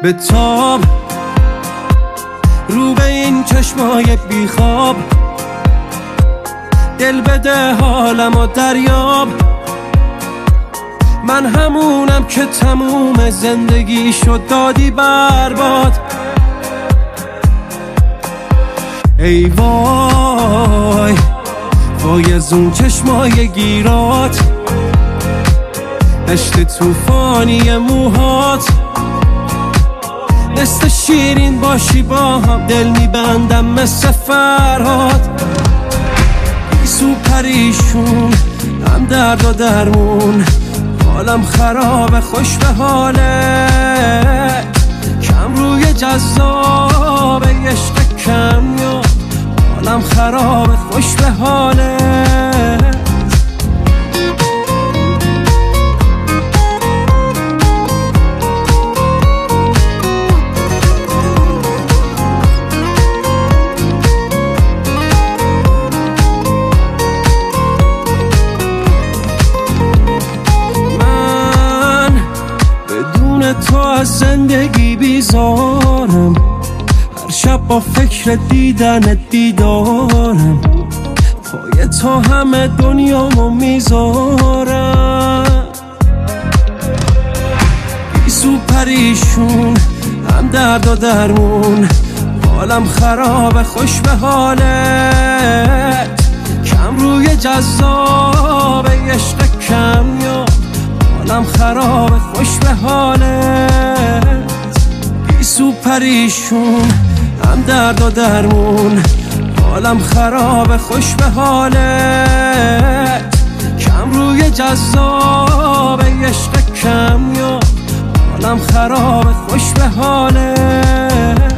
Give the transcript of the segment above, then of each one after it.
به تاب رو به این چشمای بیخواب، دل بده حالم و دریاب. من همونم که تموم زندگی شد دادی برباد. ای وای وای از اون چشمای گیرات، عشق توفانی موهات، مثل شیرین باشی با هم دل میبندم مثل فرهاد. بیسو پریشون هم درد و درمون، حالم خرابه خوش به حالت، کم روی جذاب عشق کم یاد، حالم خرابه خوش به حالت. تو از زندگی بیزارم، هر شب با فکر دیدن دیدارم، پای تو همه دنیامو میذارم. بیسو پریشون هم درد و درمون، حالم خرابه خوش به حالت، کم روی جذاب عشق کم یاد، حالم خرابه خوش به حالت. بیسو پریشون هم درد و درمون، حالم خرابه خوش به حالت، کم روی جذاب عشق کم یاد، حالم خرابه خوش به حالت.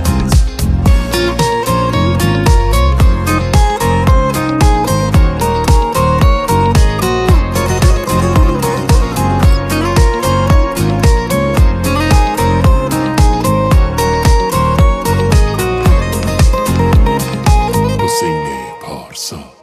حسین پارسا.